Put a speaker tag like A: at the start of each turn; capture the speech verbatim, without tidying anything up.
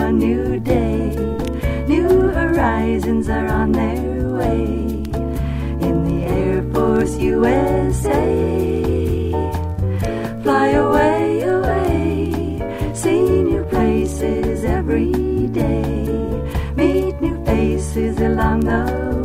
A: a new day. New horizons are on their way. In the Air Force U S A, fly away, away, see new places every day. Meet new faces along the